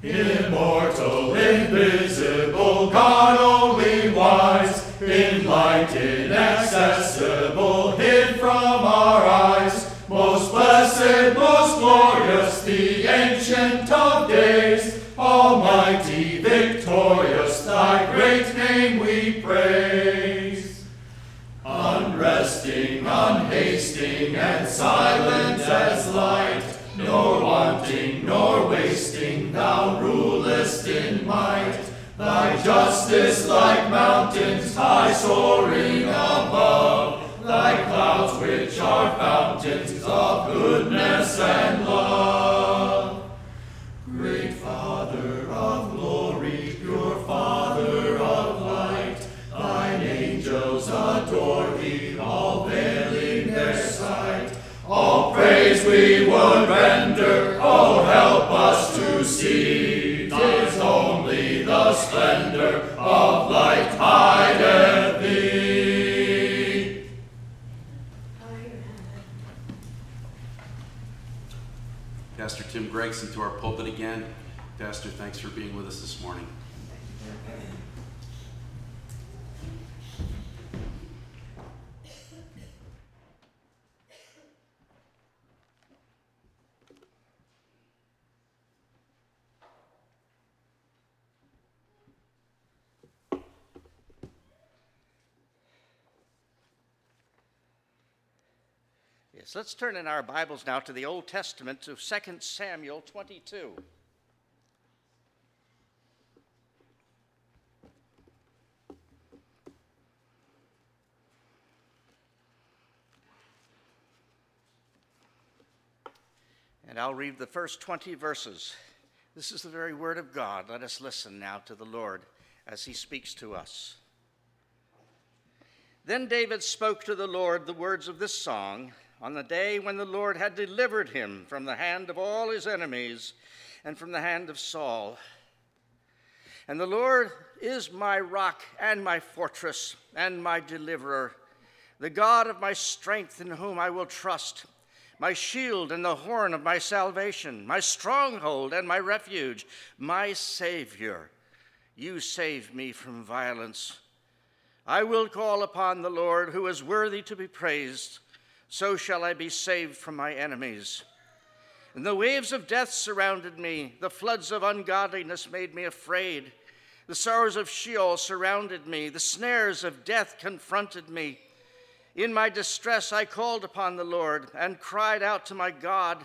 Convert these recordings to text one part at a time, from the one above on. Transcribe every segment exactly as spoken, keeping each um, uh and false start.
Immortal, invisible, God only wise, in light inaccessible, hid from our eyes. Most blessed, most glorious, the Ancient of Days, almighty, victorious, thy great name we praise. Unresting, unhasting, and silent as light, nor wanting, nor wasting, thou rulest in might. Thy justice like mountains high soaring above, thy clouds which are fountains of goodness and love. Great Father of glory, pure Father of light, thine angels adore thee, all veiling their sight. All praise we would render, oh help us to see, 'tis only the splendor of light hideth thee. Pastor Tim Gregson to our pulpit again. Pastor, thanks for being with us this morning. Yes, let's turn in our Bibles now to the Old Testament, to Second Samuel twenty-two. And I'll read the first twenty verses. This is the very word of God. Let us listen now to the Lord as he speaks to us. Then David spoke to the Lord the words of this song on the day when the Lord had delivered him from the hand of all his enemies and from the hand of Saul. And the Lord is my rock and my fortress and my deliverer, the God of my strength in whom I will trust, my shield and the horn of my salvation, my stronghold and my refuge, my Savior. You save me from violence. I will call upon the Lord, who is worthy to be praised. So shall I be saved from my enemies. And the waves of death surrounded me. The floods of ungodliness made me afraid. The sorrows of Sheol surrounded me. The snares of death confronted me. In my distress I called upon the Lord and cried out to my God.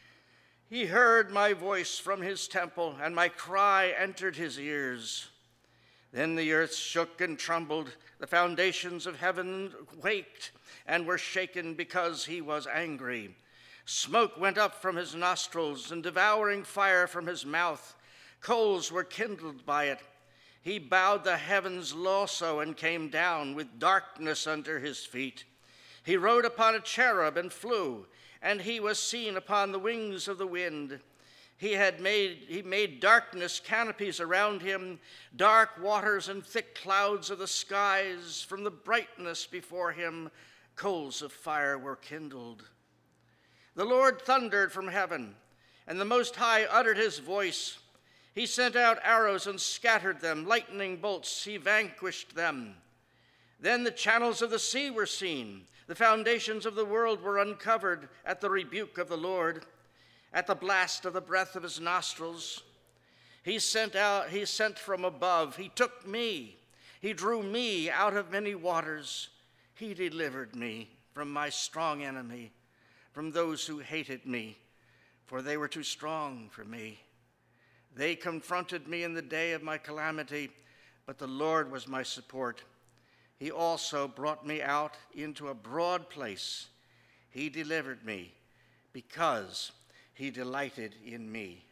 He heard my voice from his temple, and my cry entered his ears. Then the earth shook and trembled. The foundations of heaven quaked and were shaken because he was angry. Smoke went up from his nostrils and devouring fire from his mouth. Coals were kindled by it. He bowed the heavens also and came down with darkness under his feet. He rode upon a cherub and flew, and he was seen upon the wings of the wind. He had made, he made darkness canopies around him, dark waters and thick clouds of the skies. From the brightness before him, coals of fire were kindled. The Lord thundered from heaven, and the Most High uttered his voice. He sent out arrows and scattered them, lightning bolts, he vanquished them. Then the channels of the sea were seen. The foundations of the world were uncovered at the rebuke of the Lord, at the blast of the breath of his nostrils. He sent out, he sent from above. He took me. He drew me out of many waters. He delivered me from my strong enemy, from those who hated me, for they were too strong for me. They confronted me in the day of my calamity, but the Lord was my support. He also brought me out into a broad place. He delivered me because he delighted in me.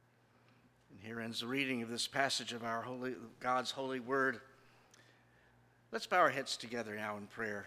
And here ends the reading of this passage of our holy, God's holy word. Let's bow our heads together now in prayer.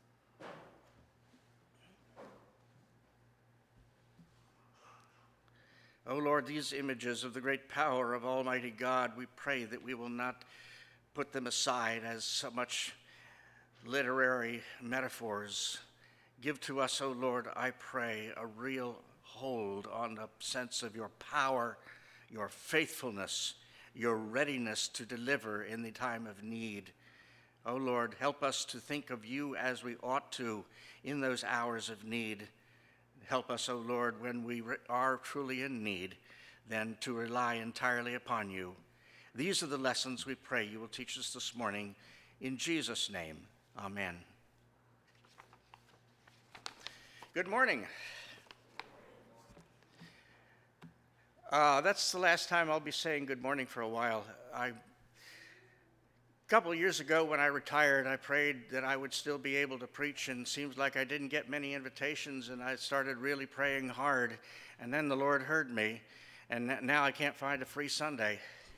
O Lord, these images of the great power of Almighty God, we pray that we will not put them aside as so much literary metaphors. Give to us, O Lord, I pray, a real hold on the sense of your power, your faithfulness, your readiness to deliver in the time of need. O Lord, help us to think of you as we ought to in those hours of need. Help us, O Lord, when we are truly in need, then to rely entirely upon you. These are the lessons we pray you will teach us this morning. In Jesus' name, amen. Good morning. Uh, that's the last time I'll be saying good morning for a while. I, a couple of years ago when I retired, I prayed that I would still be able to preach, and it seems like I didn't get many invitations, and I started really praying hard, and then the Lord heard me, and now I can't find a free Sunday.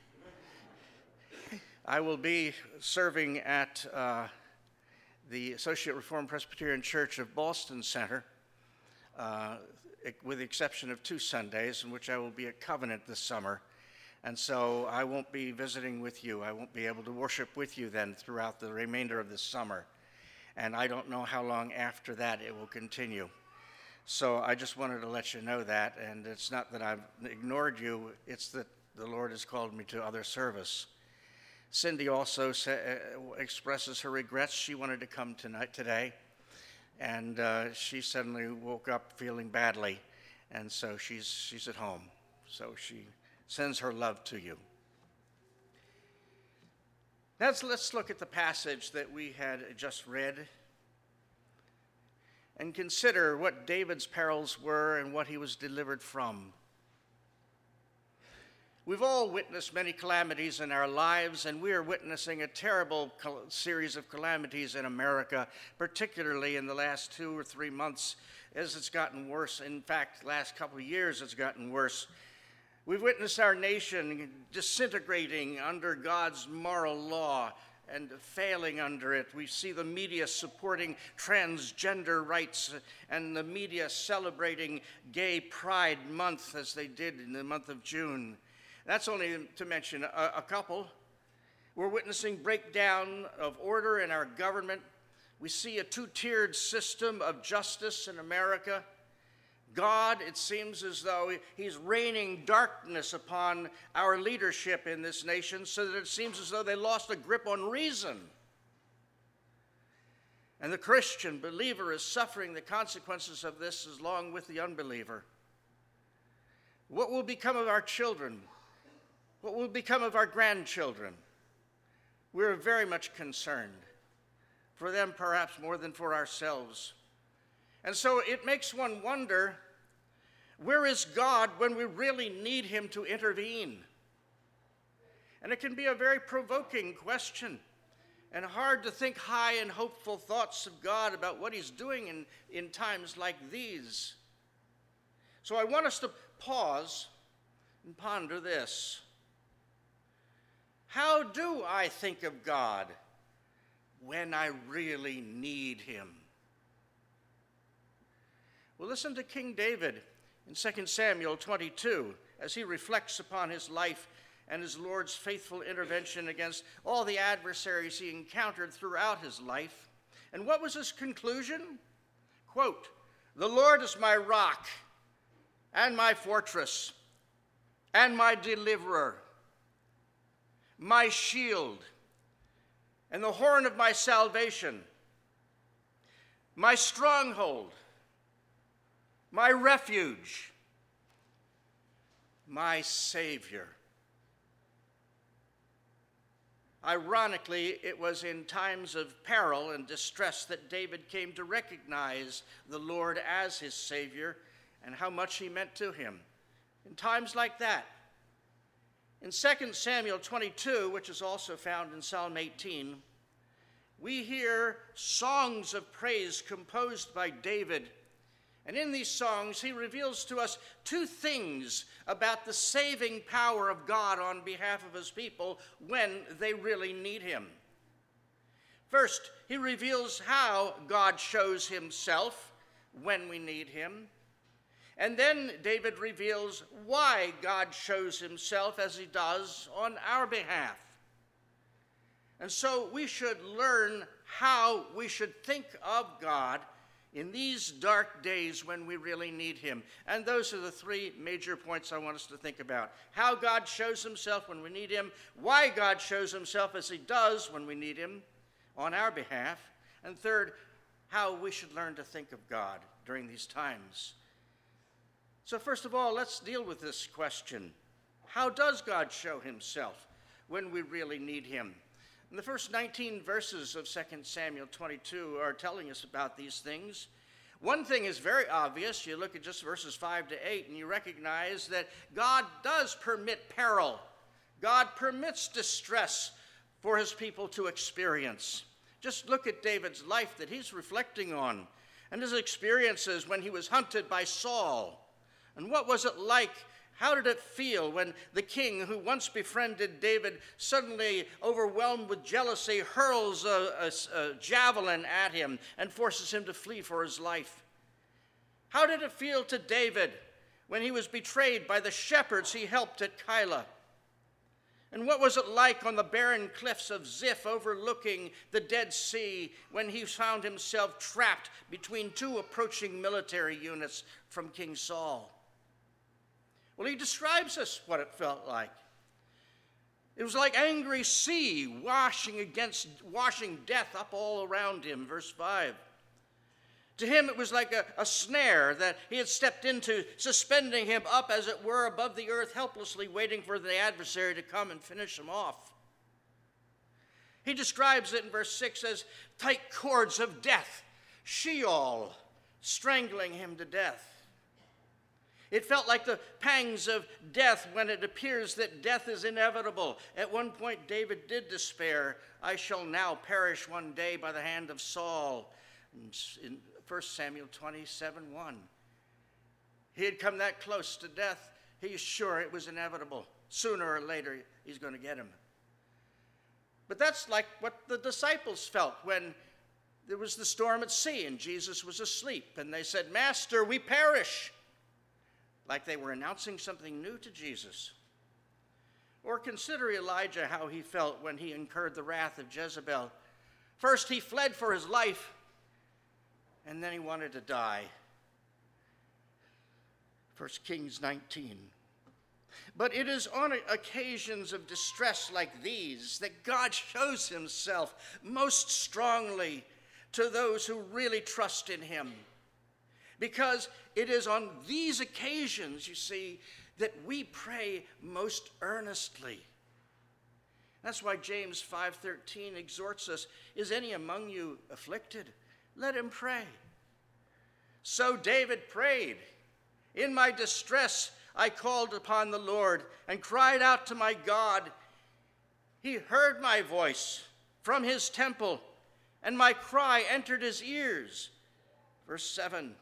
I will be serving at uh, the Associate Reformed Presbyterian Church of Ballston Center, uh, with the exception of two Sundays in which I will be at Covenant this summer. And so I won't be visiting with you. I won't be able to worship with you then throughout the remainder of this summer. And I don't know how long after that it will continue. So I just wanted to let you know that. And it's not that I've ignored you, it's that the Lord has called me to other service. Cindy also sa- expresses her regrets. She wanted to come tonight today. And uh, she suddenly woke up feeling badly, and so she's she's at home. So she sends her love to you. Now let's, let's look at the passage that we had just read and consider what David's perils were and what he was delivered from. We've all witnessed many calamities in our lives, and we are witnessing a terrible cal- series of calamities in America, particularly in the last two or three months as it's gotten worse. In fact, last couple of years it's gotten worse. We've witnessed our nation disintegrating under God's moral law and failing under it. We see the media supporting transgender rights and the media celebrating Gay Pride Month as they did in the month of June. That's only to mention a, a couple. We're witnessing breakdown of order in our government. We see a two-tiered system of justice in America. God, it seems as though he's raining darkness upon our leadership in this nation so that it seems as though they lost a grip on reason. And the Christian believer is suffering the consequences of this along with the unbeliever. What will become of our children? What will become of our grandchildren? We're very much concerned, for them perhaps more than for ourselves. And so it makes one wonder, where is God when we really need him to intervene? And it can be a very provoking question and hard to think high and hopeful thoughts of God about what he's doing in, in times like these. So I want us to pause and ponder this. How do I think of God when I really need him? Well, listen to King David in Second Samuel twenty-two as he reflects upon his life and his Lord's faithful intervention against all the adversaries he encountered throughout his life. And what was his conclusion? Quote, "The Lord is my rock and my fortress and my deliverer, my shield, and the horn of my salvation, my stronghold, my refuge, my Savior." Ironically, it was in times of peril and distress that David came to recognize the Lord as his Savior and how much he meant to him. In times like that, in Second Samuel twenty-two, which is also found in Psalm eighteen, we hear songs of praise composed by David. And in these songs, he reveals to us two things about the saving power of God on behalf of his people when they really need him. First, he reveals how God shows himself when we need him. And then David reveals why God shows himself as he does on our behalf. And so we should learn how we should think of God in these dark days when we really need him. And those are the three major points I want us to think about. How God shows himself when we need him, why God shows himself as he does when we need him on our behalf, and third, how we should learn to think of God during these times. So first of all, let's deal with this question. How does God show himself when we really need him? And the first nineteen verses of Second Samuel twenty-two are telling us about these things. One thing is very obvious. You look at just verses five to eight and you recognize that God does permit peril. God permits distress for his people to experience. Just look at David's life that he's reflecting on and his experiences when he was hunted by Saul. And what was it like? How did it feel when the king who once befriended David, suddenly overwhelmed with jealousy, hurls a, a, a javelin at him and forces him to flee for his life? How did it feel to David when he was betrayed by the shepherds he helped at Keilah? And what was it like on the barren cliffs of Ziph overlooking the Dead Sea when he found himself trapped between two approaching military units from King Saul? Well, he describes us what it felt like. It was like angry sea washing against, washing death up all around him, verse five. To him it was like a, a snare that he had stepped into, suspending him up, as it were, above the earth, helplessly waiting for the adversary to come and finish him off. He describes it in verse six as tight cords of death, Sheol, strangling him to death. It felt like the pangs of death when it appears that death is inevitable. At one point, David did despair. I shall now perish one day by the hand of Saul. In First Samuel twenty-seven one. He had come that close to death. He's sure it was inevitable. Sooner or later, he's going to get him. But that's like what the disciples felt when there was the storm at sea and Jesus was asleep. And they said, Master, we perish. Like they were announcing something new to Jesus. Or consider Elijah, how he felt when he incurred the wrath of Jezebel. First, he fled for his life, and then he wanted to die. First Kings nineteen. But it is on occasions of distress like these that God shows himself most strongly to those who really trust in him. Because it is on these occasions, you see, that we pray most earnestly. That's why James five thirteen exhorts us, is any among you afflicted? Let him pray. So David prayed. In my distress, I called upon the Lord and cried out to my God. He heard my voice from his temple, and my cry entered his ears. Verse seven.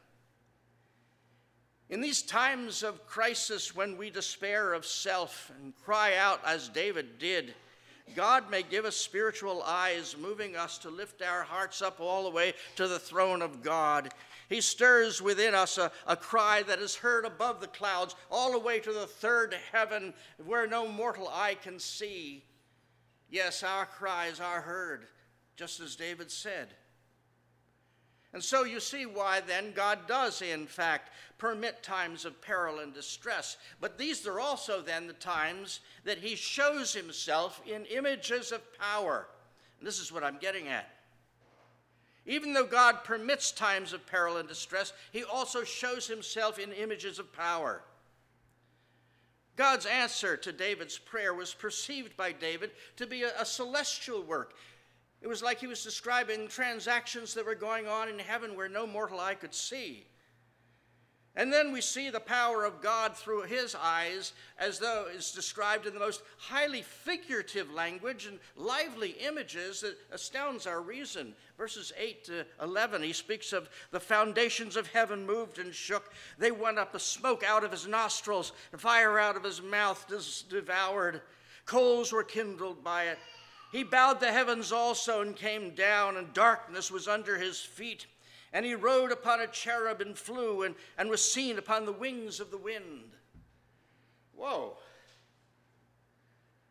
In these times of crisis, when we despair of self and cry out as David did, God may give us spiritual eyes, moving us to lift our hearts up all the way to the throne of God. He stirs within us a, a cry that is heard above the clouds, all the way to the third heaven, where no mortal eye can see. Yes, our cries are heard, just as David said. And so you see why then God does, in fact, permit times of peril and distress. But these are also then the times that he shows himself in images of power. And this is what I'm getting at. Even though God permits times of peril and distress, he also shows himself in images of power. God's answer to David's prayer was perceived by David to be a, a celestial work. It was like he was describing transactions that were going on in heaven where no mortal eye could see. And then we see the power of God through his eyes, as though it's described in the most highly figurative language and lively images that astounds our reason. Verses eight to eleven, he speaks of the foundations of heaven moved and shook. They went up, a smoke out of his nostrils, and fire out of his mouth devoured. Coals were kindled by it. He bowed the heavens also and came down, and darkness was under his feet. And he rode upon a cherub and flew, and, and was seen upon the wings of the wind. Whoa.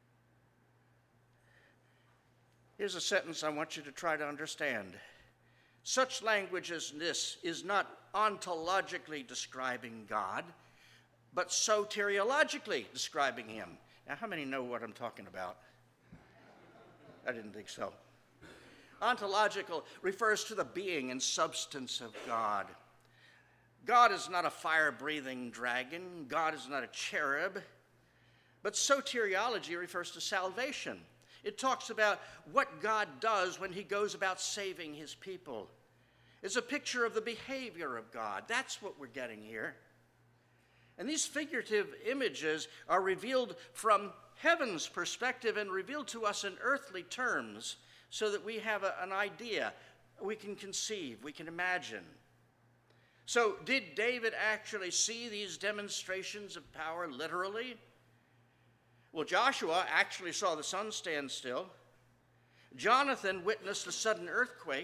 Here's a sentence I want you to try to understand. Such language as this is not ontologically describing God, but soteriologically describing him. Now, how many know what I'm talking about? I didn't think so. Ontological refers to the being and substance of God. God is not a fire-breathing dragon. God is not a cherub. But soteriology refers to salvation. It talks about what God does when he goes about saving his people. It's a picture of the behavior of God. That's what we're getting here. And these figurative images are revealed from heaven's perspective and revealed to us in earthly terms so that we have a, an idea, we can conceive, we can imagine. So did David actually see these demonstrations of power literally? Well, Joshua actually saw the sun stand still. Jonathan witnessed a sudden earthquake.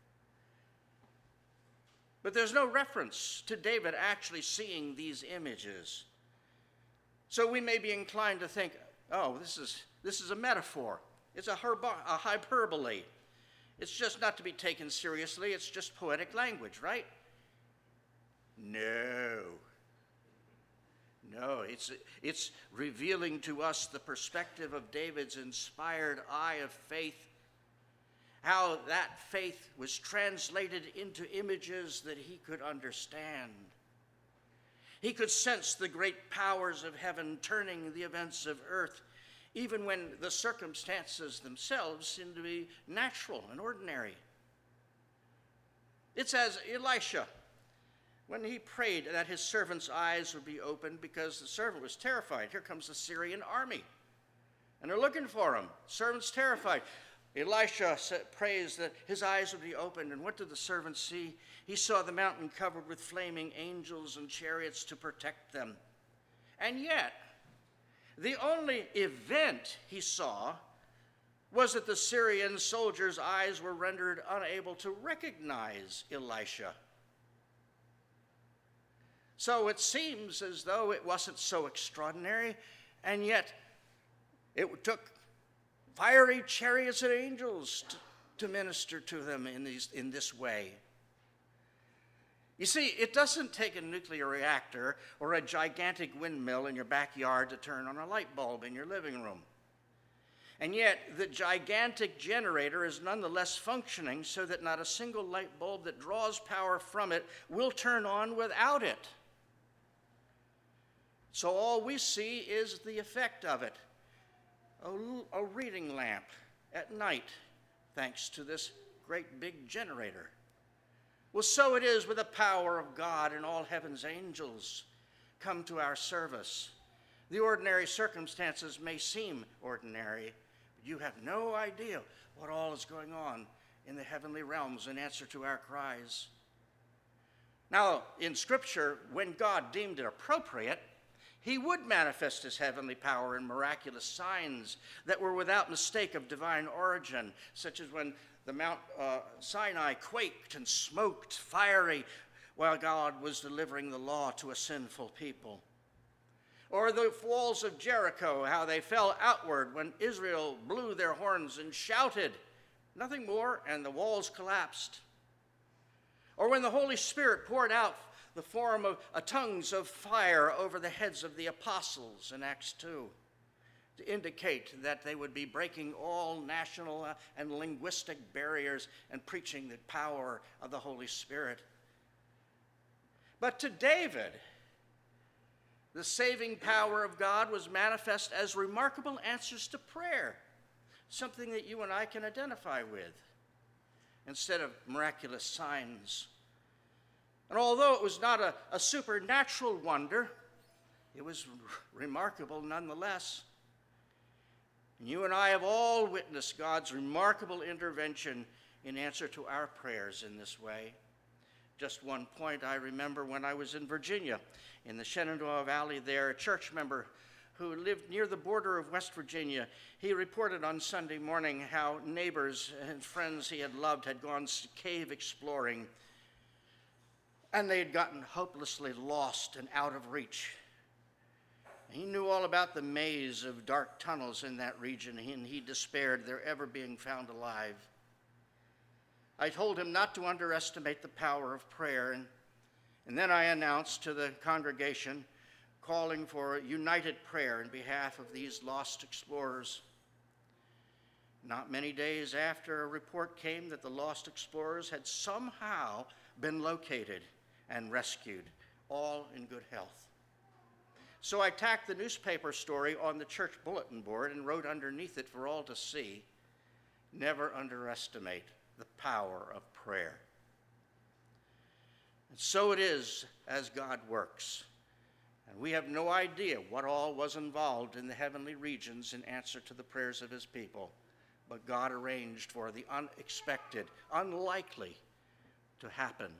But there's no reference to David actually seeing these images. So we may be inclined to think, oh, this is, this is a metaphor. It's a, herbo- a hyperbole. It's just not to be taken seriously. It's just poetic language, right? No. No, it's, it's revealing to us the perspective of David's inspired eye of faith, how that faith was translated into images that he could understand. He could sense the great powers of heaven turning the events of earth, even when the circumstances themselves seem to be natural and ordinary. It's as Elisha, when he prayed that his servant's eyes would be opened because the servant was terrified. Here comes the Syrian army, and they're looking for him. Servant's terrified. Elisha prays that his eyes would be opened, and what did the servant see? He saw the mountain covered with flaming angels and chariots to protect them. And yet, the only event he saw was that the Syrian soldiers' eyes were rendered unable to recognize Elisha. So it seems as though it wasn't so extraordinary, and yet it took fiery chariots and angels to, to minister to them in, these, in this way. You see, it doesn't take a nuclear reactor or a gigantic windmill in your backyard to turn on a light bulb in your living room. And yet, the gigantic generator is nonetheless functioning so that not a single light bulb that draws power from it will turn on without it. So all we see is the effect of it. A, a reading lamp at night, thanks to this great big generator. Well, so it is with the power of God, and all heaven's angels come to our service. The ordinary circumstances may seem ordinary, but you have no idea what all is going on in the heavenly realms in answer to our cries. Now, in Scripture, when God deemed it appropriate, he would manifest his heavenly power in miraculous signs that were without mistake of divine origin, such as when the Mount uh, Sinai quaked and smoked fiery while God was delivering the law to a sinful people. Or the walls of Jericho, how they fell outward when Israel blew their horns and shouted. Nothing more, and the walls collapsed. Or when the Holy Spirit poured out the form of uh, tongues of fire over the heads of the apostles in Acts two, to indicate that they would be breaking all national uh, and linguistic barriers and preaching the power of the Holy Spirit. But to David, the saving power of God was manifest as remarkable answers to prayer, something that you and I can identify with, instead of miraculous signs. And although it was not a, a supernatural wonder, it was r- remarkable nonetheless. And you and I have all witnessed God's remarkable intervention in answer to our prayers in this way. Just one point I remember when I was in Virginia, in the Shenandoah Valley there, a church member who lived near the border of West Virginia, he reported on Sunday morning how neighbors and friends he had loved had gone cave exploring, and they had gotten hopelessly lost and out of reach. He knew all about the maze of dark tunnels in that region, and he despaired their ever being found alive. I told him not to underestimate the power of prayer, and, and then I announced to the congregation, calling for united prayer in behalf of these lost explorers. Not many days after, a report came that the lost explorers had somehow been located and rescued, all in good health. So I tacked the newspaper story on the church bulletin board and wrote underneath it for all to see, "Never underestimate the power of prayer." And so it is as God works. And we have no idea what all was involved in the heavenly regions in answer to the prayers of his people. But God arranged for the unexpected, unlikely to happen.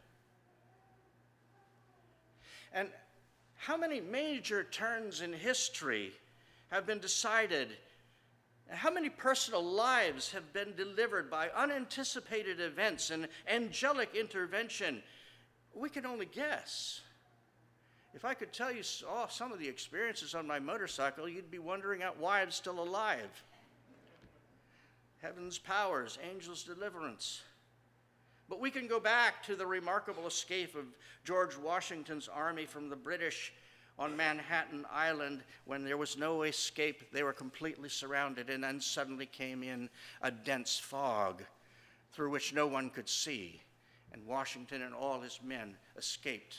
And how many major turns in history have been decided? How many personal lives have been delivered by unanticipated events and angelic intervention? We can only guess. If I could tell you oh, some of the experiences on my motorcycle, you'd be wondering out why I'm still alive. Heaven's powers, angels' deliverance. But we can go back to the remarkable escape of George Washington's army from the British on Manhattan Island when there was no escape. They were completely surrounded, and then suddenly came in a dense fog through which no one could see. And Washington and all his men escaped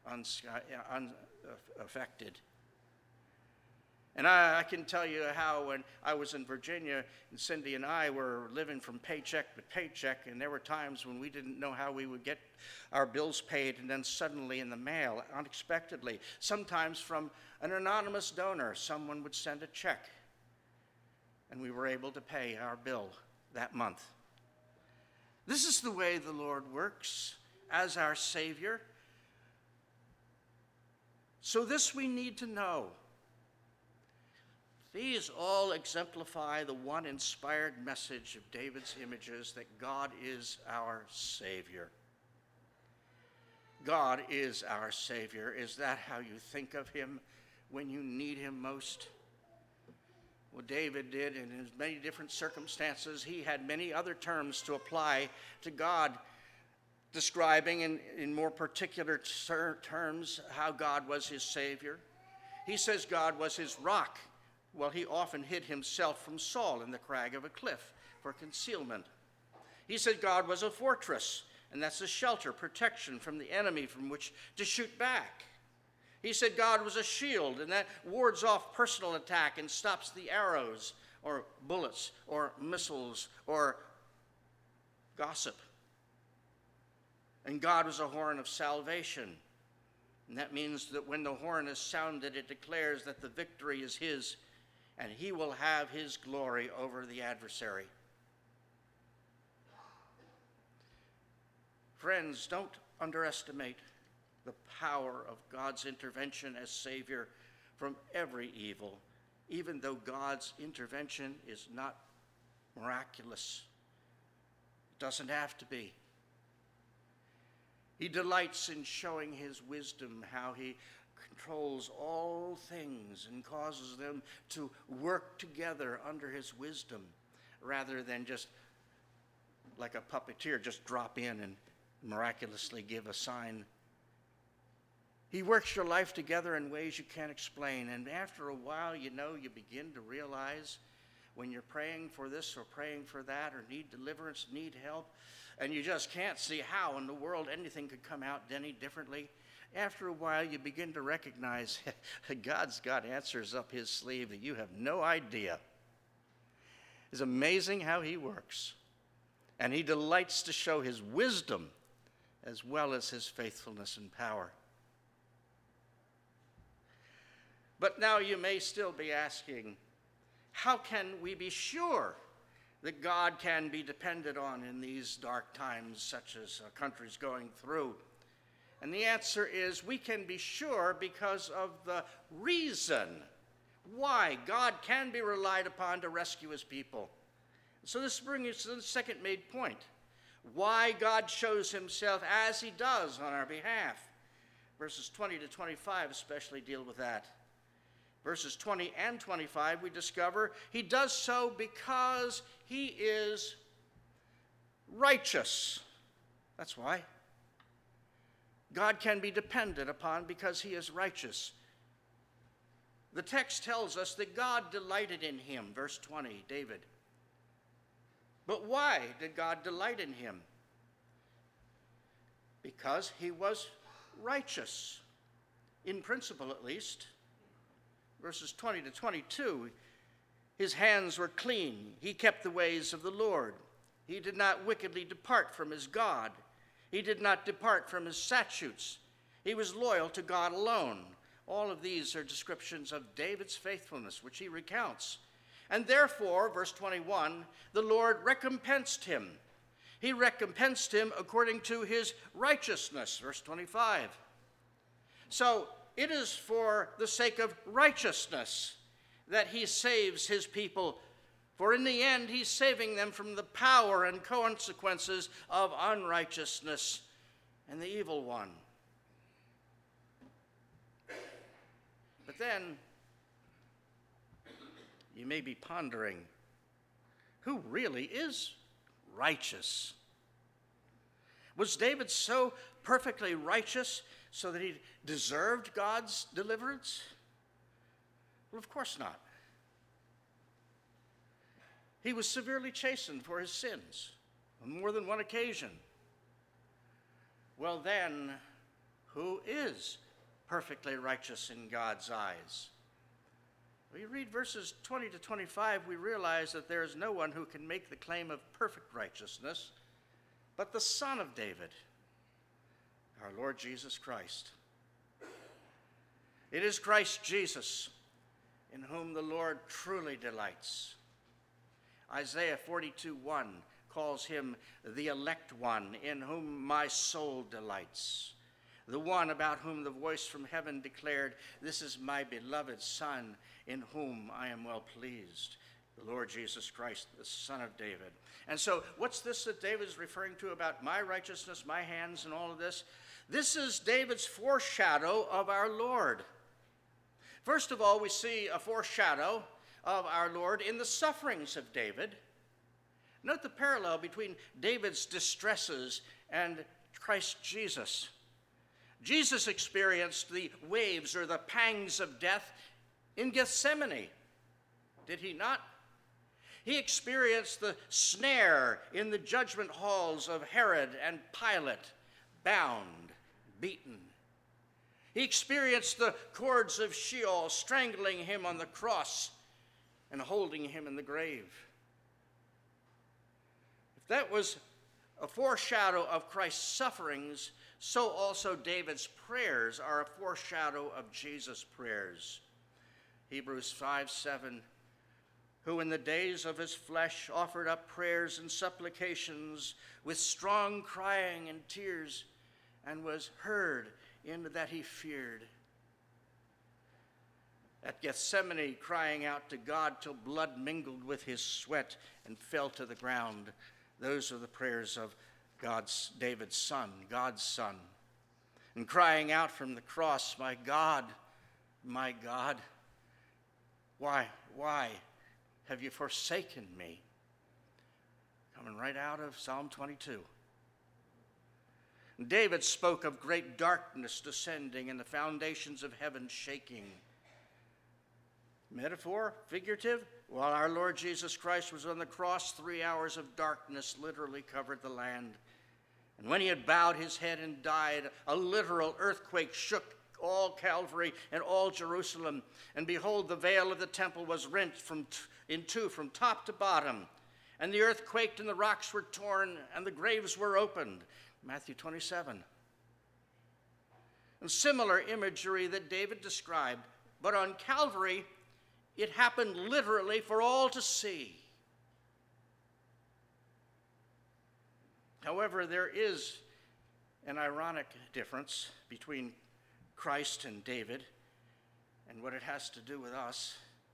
unaffected. And I, I can tell you how when I was in Virginia, and Cindy and I were living from paycheck to paycheck, and there were times when we didn't know how we would get our bills paid, and then suddenly in the mail, unexpectedly, sometimes from an anonymous donor, someone would send a check, and we were able to pay our bill that month. This is the way the Lord works as our Savior. So this we need to know. These all exemplify the one inspired message of David's images that God is our Savior. God is our Savior. Is that how you think of him when you need him most? Well, David did in his many different circumstances. He had many other terms to apply to God, describing in, in more particular ter- terms how God was his Savior. He says God was his rock. Well, he often hid himself from Saul in the crag of a cliff for concealment. He said God was a fortress, and that's a shelter, protection from the enemy from which to shoot back. He said God was a shield, and that wards off personal attack and stops the arrows or bullets or missiles or gossip. And God was a horn of salvation. And that means that when the horn is sounded, it declares that the victory is his, and he will have his glory over the adversary. Friends, don't underestimate the power of God's intervention as Savior from every evil, even though God's intervention is not miraculous. It doesn't have to be. He delights in showing his wisdom, how he controls all things and causes them to work together under his wisdom, rather than just like a puppeteer, just drop in and miraculously give a sign. He works your life together in ways you can't explain, and after a while, you know, you begin to realize when you're praying for this or praying for that or need deliverance, need help, and you just can't see how in the world anything could come out any differently. After a while, you begin to recognize God's got answers up his sleeve that you have no idea. It's amazing how he works. And he delights to show his wisdom as well as his faithfulness and power. But now you may still be asking, how can we be sure that God can be depended on in these dark times such as our country's going through? And the answer is we can be sure because of the reason why God can be relied upon to rescue his people. So this brings us to the second main point, why God shows himself as he does on our behalf. Verses twenty to twenty-five especially deal with that. Verses twenty and twenty-five, we discover he does so because he is righteous. That's why. God can be depended upon because he is righteous. The text tells us that God delighted in him, verse twenty, David. But why did God delight in him? Because he was righteous, in principle at least. Verses twenty to twenty-two, his hands were clean. He kept the ways of the Lord. He did not wickedly depart from his God. He did not depart from his statutes. He was loyal to God alone. All of these are descriptions of David's faithfulness, which he recounts. And therefore, verse twenty-one, the Lord recompensed him. He recompensed him according to his righteousness, verse twenty-five. So it is for the sake of righteousness that he saves his people, for in the end he's saving them from the power and consequences of unrighteousness and the evil one. But then you may be pondering, who really is righteous? Was David so perfectly righteous so that he deserved God's deliverance? Well, of course not. He was severely chastened for his sins on more than one occasion. Well, then, who is perfectly righteous in God's eyes? When you read verses twenty to twenty-five, we realize that there is no one who can make the claim of perfect righteousness but the Son of David, our Lord Jesus Christ. It is Christ Jesus in whom the Lord truly delights. Isaiah forty-two one calls him the elect one, in whom my soul delights. The one about whom the voice from heaven declared, "This is my beloved Son, in whom I am well pleased." The Lord Jesus Christ, the Son of David. And so what's this that David is referring to about my righteousness, my hands, and all of this? This is David's foreshadow of our Lord. First of all, we see a foreshadow of our Lord in the sufferings of David. Note the parallel between David's distresses and Christ Jesus. Jesus experienced the waves or the pangs of death in Gethsemane, did he not? He experienced the snare in the judgment halls of Herod and Pilate, bound, beaten. He experienced the cords of Sheol strangling him on the cross and holding him in the grave. If that was a foreshadow of Christ's sufferings, so also David's prayers are a foreshadow of Jesus' prayers. Hebrews five seven, who in the days of his flesh offered up prayers and supplications with strong crying and tears, and was heard in that he feared. At Gethsemane, crying out to God till blood mingled with his sweat and fell to the ground. Those are the prayers of God's David's son, God's son. And crying out from the cross, "My God, my God, why, why have you forsaken me?" Coming right out of Psalm twenty-two. David spoke of great darkness descending and the foundations of heaven shaking. Metaphor, figurative? While our Lord Jesus Christ was on the cross, three hours of darkness literally covered the land. And when he had bowed his head and died, a literal earthquake shook all Calvary and all Jerusalem. And behold, the veil of the temple was rent from t- in two from top to bottom. And the earth quaked and the rocks were torn and the graves were opened. Matthew twenty-seven. And similar imagery that David described, but on Calvary, it happened literally for all to see. However, there is an ironic difference between Christ and David and what it has to do with us.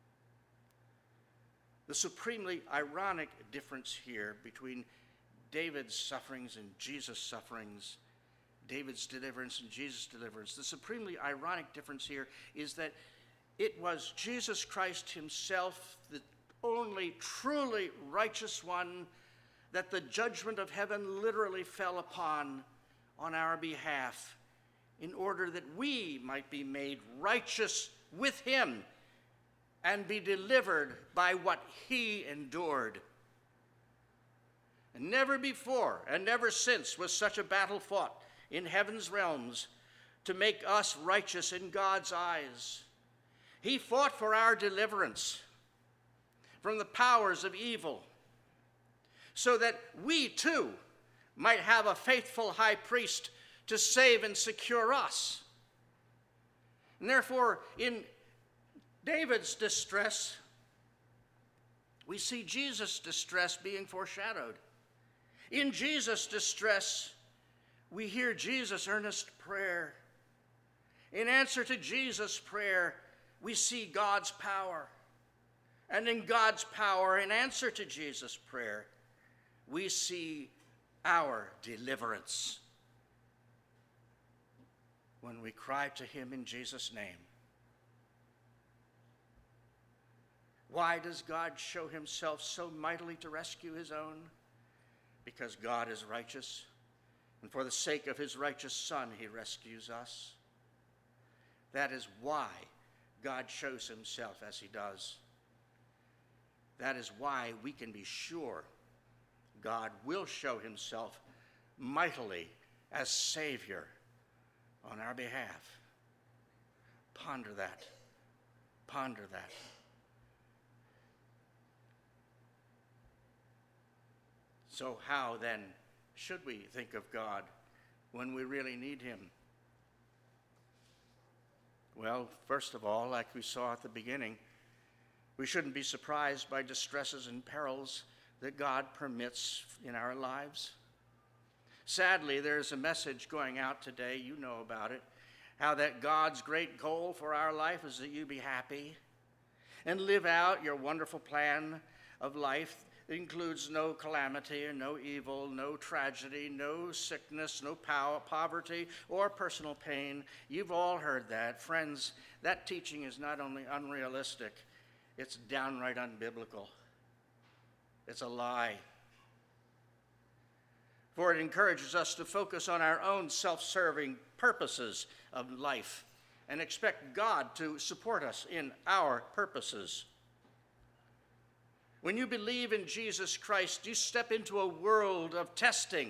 The supremely ironic difference here between David's sufferings and Jesus' sufferings, David's deliverance and Jesus' deliverance, the supremely ironic difference here is that it was Jesus Christ himself, the only truly righteous one, that the judgment of heaven literally fell upon on our behalf in order that we might be made righteous with him and be delivered by what he endured. And never before and never since was such a battle fought in heaven's realms to make us righteous in God's eyes. He fought for our deliverance from the powers of evil, so that we too might have a faithful high priest to save and secure us. And therefore, in David's distress, we see Jesus' distress being foreshadowed. In Jesus' distress, we hear Jesus' earnest prayer. In answer to Jesus' prayer, we see God's power. And in God's power, in answer to Jesus' prayer, we see our deliverance when we cry to him in Jesus' name. Why does God show himself so mightily to rescue his own? Because God is righteous, and for the sake of his righteous Son, he rescues us. That is why God shows himself as he does. That is why we can be sure God will show himself mightily as Savior on our behalf. Ponder that. Ponder that. So how then should we think of God when we really need him? Well, first of all, like we saw at the beginning, we shouldn't be surprised by distresses and perils that God permits in our lives. Sadly, there's a message going out today, you know about it, how that God's great goal for our life is that you be happy and live out your wonderful plan of life. It includes no calamity, no evil, no tragedy, no sickness, no pow- poverty, or personal pain. You've all heard that. Friends, that teaching is not only unrealistic, it's downright unbiblical. It's a lie. For it encourages us to focus on our own self-serving purposes of life and expect God to support us in our purposes. When you believe in Jesus Christ, you step into a world of testing.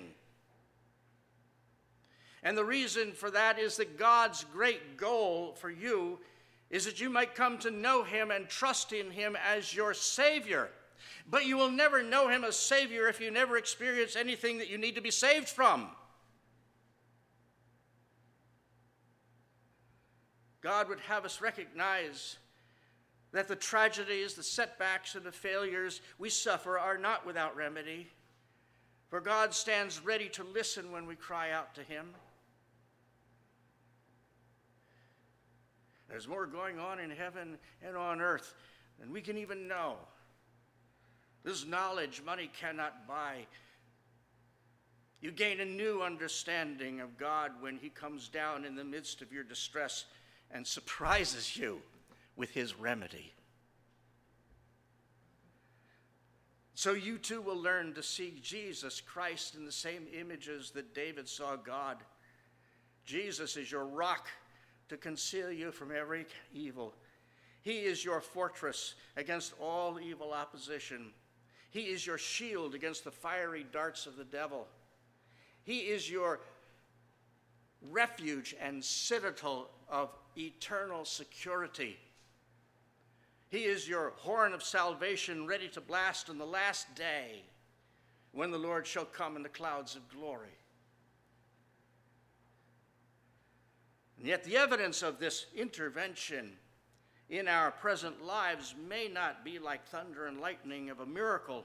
And the reason for that is that God's great goal for you is that you might come to know him and trust in him as your Savior. But you will never know him as Savior if you never experience anything that you need to be saved from. God would have us recognize that the tragedies, the setbacks, and the failures we suffer are not without remedy. For God stands ready to listen when we cry out to him. There's more going on in heaven and on earth than we can even know. This knowledge money cannot buy. You gain a new understanding of God when he comes down in the midst of your distress and surprises you with his remedy. So you too will learn to see Jesus Christ in the same images that David saw God. Jesus is your rock to conceal you from every evil. He is your fortress against all evil opposition. He is your shield against the fiery darts of the devil. He is your refuge and citadel of eternal security. He is your horn of salvation ready to blast on the last day when the Lord shall come in the clouds of glory. And yet the evidence of this intervention in our present lives may not be like thunder and lightning of a miracle,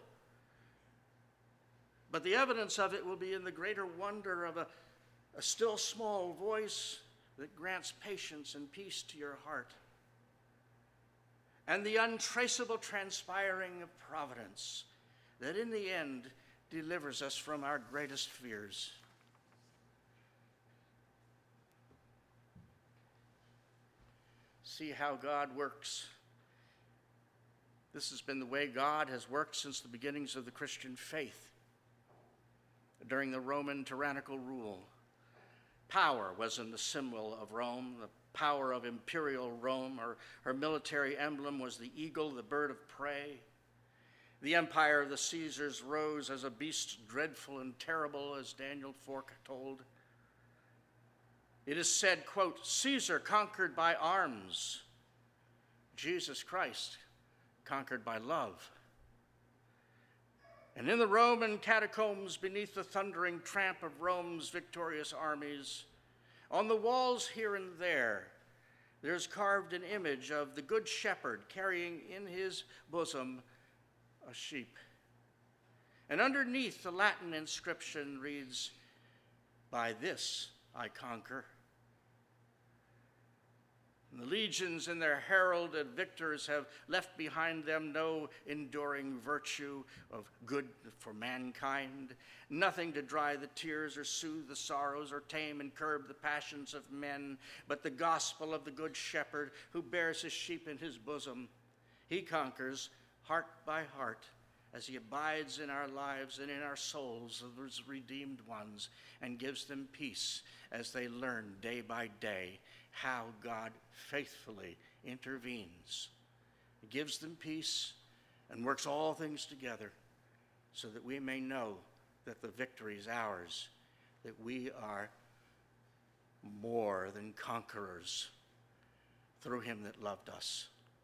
but the evidence of it will be in the greater wonder of a, a still small voice that grants patience and peace to your heart, and the untraceable transpiring of providence that in the end delivers us from our greatest fears. See how God works. This has been the way God has worked since the beginnings of the Christian faith. during the Roman tyrannical rule. Power wasn't the symbol of Rome, the power of imperial Rome. Her, her military emblem was the eagle, the bird of prey. The empire of the Caesars rose as a beast dreadful and terrible, as Daniel foretold. It is said, quote, Caesar conquered by arms, Jesus Christ conquered by love. And in the Roman catacombs, beneath the thundering tramp of Rome's victorious armies, on the walls here and there, there's carved an image of the Good Shepherd carrying in his bosom a sheep. And underneath, the Latin inscription reads, "By this I conquer." And the legions and their heralded victors have left behind them no enduring virtue of good for mankind, nothing to dry the tears or soothe the sorrows or tame and curb the passions of men, but the gospel of the Good Shepherd who bears his sheep in his bosom. He conquers heart by heart as he abides in our lives and in our souls of those redeemed ones, and gives them peace as they learn day by day how God faithfully intervenes. He gives them peace and works all things together so that we may know that the victory is ours, that we are more than conquerors through him that loved us.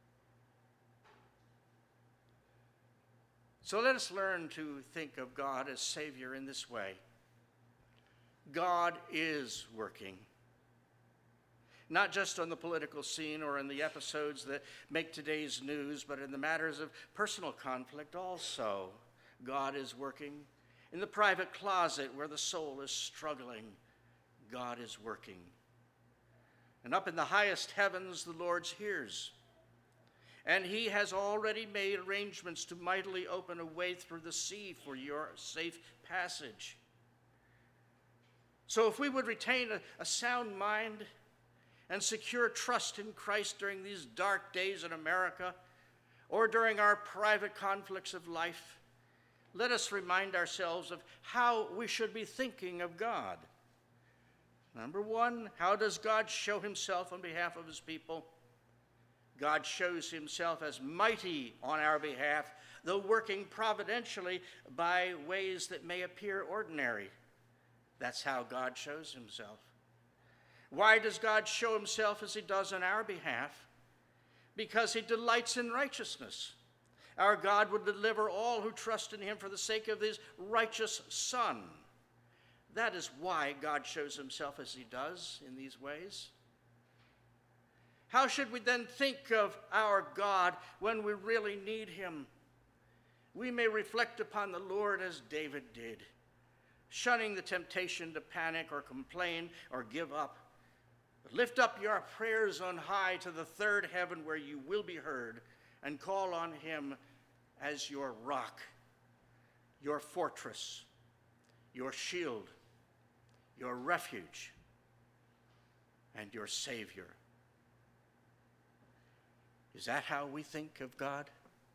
So let us learn to think of God as Savior in this way. God is working, not just on the political scene or in the episodes that make today's news, but in the matters of personal conflict also. God is working. In the private closet where the soul is struggling, God is working. And up in the highest heavens, the Lord hears. And he has already made arrangements to mightily open a way through the sea for your safe passage. So if we would retain a, a sound mind and secure trust in Christ during these dark days in America, or during our private conflicts of life, let us remind ourselves of how we should be thinking of God. Number one, how does God show himself on behalf of his people? God shows himself as mighty on our behalf, though working providentially by ways that may appear ordinary. That's how God shows himself. Why does God show himself as he does on our behalf? Because he delights in righteousness. Our God would deliver all who trust in him for the sake of his righteous Son. That is why God shows himself as he does in these ways. How should we then think of our God when we really need him? We may reflect upon the Lord as David did, shunning the temptation to panic or complain or give up. But lift up your prayers on high to the third heaven where you will be heard, and call on him as your rock, your fortress, your shield, your refuge, and your Savior. Is that how we think of God?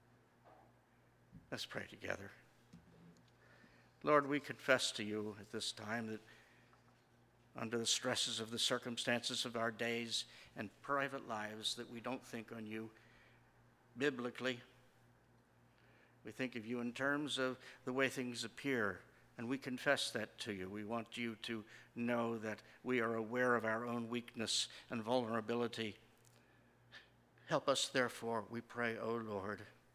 Let's pray together. Lord, we confess to you at this time that under the stresses of the circumstances of our days and private lives, that we don't think on you biblically. We think of you in terms of the way things appear, and we confess that to you. We want you to know that we are aware of our own weakness and vulnerability. Help us, therefore, we pray, O Lord,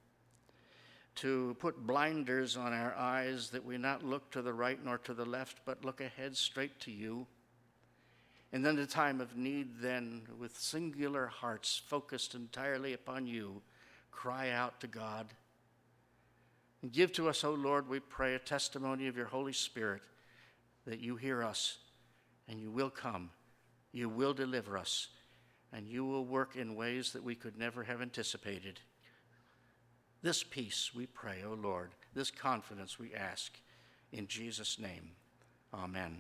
to put blinders on our eyes, that we not look to the right nor to the left, but look ahead straight to you. And then the time of need, then, with singular hearts focused entirely upon you, cry out to God. And give to us, O Lord, we pray, a testimony of your Holy Spirit, that you hear us, and you will come, you will deliver us, and you will work in ways that we could never have anticipated. This peace we pray, O Lord, this confidence we ask, in Jesus' name, amen.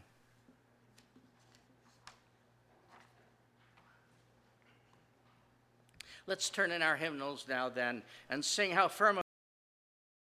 Let's turn in our hymnals now then and sing How Firm